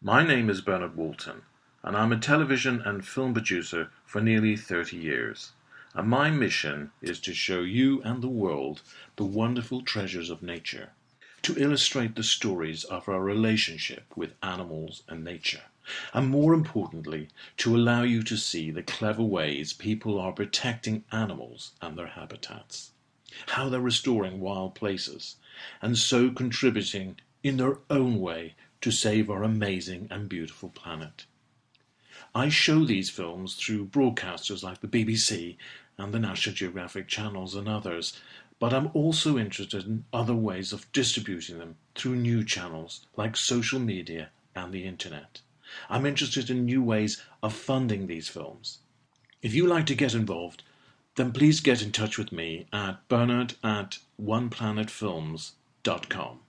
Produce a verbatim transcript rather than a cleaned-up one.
My name is Bernard Walton, and I'm a television and film producer for nearly thirty years. And my mission is to show you and the world the wonderful treasures of nature, to illustrate the stories of our relationship with animals and nature, and more importantly, to allow you to see the clever ways people are protecting animals and their habitats, how they're restoring wild places, and so contributing in their own way to save our amazing and beautiful planet. I show these films through broadcasters like the B B C and the National Geographic channels and others, but I'm also interested in other ways of distributing them through new channels like social media and the internet. I'm interested in new ways of funding these films. If you like to get involved, then please get in touch with me at bernard at one planet films dot com.